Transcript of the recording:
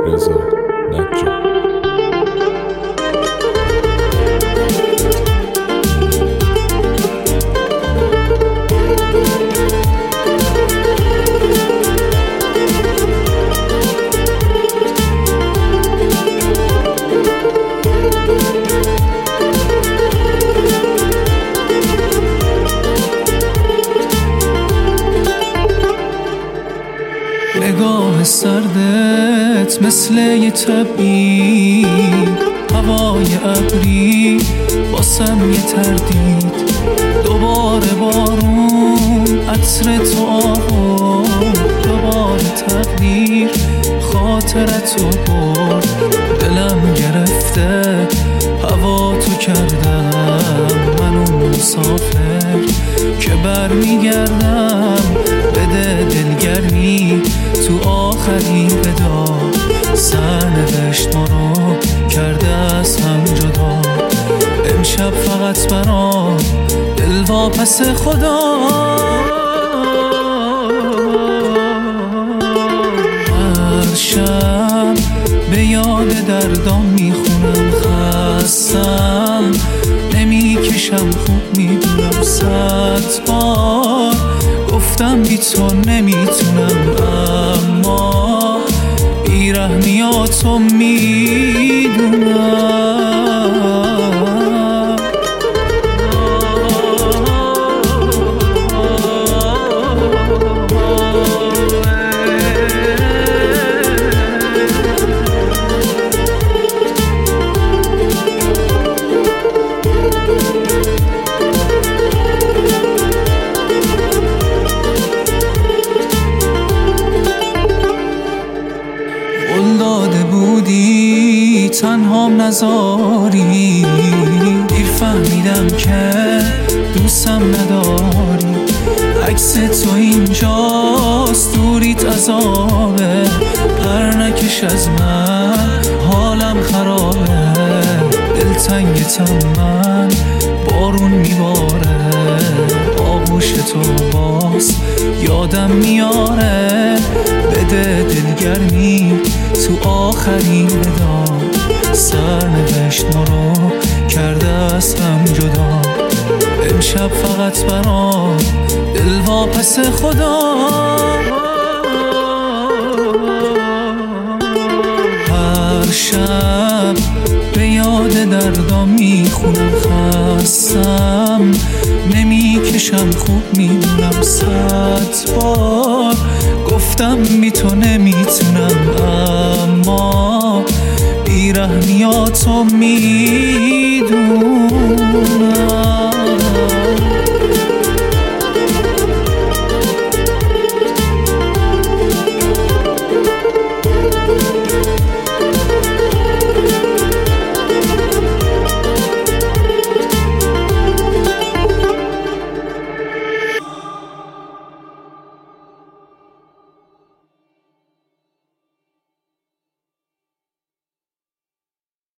رضا نجار. نگاه سردت مثل یه تبعید، هوای ابری باسم یه تردید، دوباره بارون عطر تو آورد، دوباره تقدیر خاطرتو برد، دلم گرفته هوا تو کردم، من اون مسافر که برمیگردم، بده دلگرمی تو آخرین ودا، سرنوشت ما رو کرده از هم جدا، امشب فقط برام دلواپس خدا. هر شب به یاد دردام میخونم، خستم نمیکشم، خوب میدونم، 100 بار گفتم بی تو نمیتونم، اما بیرحمیاتو میدونم. داده بودی تنهام نذاری، دیر فهمیدم که دوستم نداری، عکس تو اینجاست دوریت عذابه، پر نکش از من حالم خرابه، دلتنگتم من بارون میباره، آغوش تو باز یادم میاره، بده دلگرمی تو آخرین ودا، سرنوشت ما رو کرده از هم جدا، امشب فقط برام دلواپس خدا. هر شب به یاد دردام میخونم، خستم نمیکشم، خوب میدونم، 100 بار گفتم بی تو نمیتونم، اما بیرحمیاتو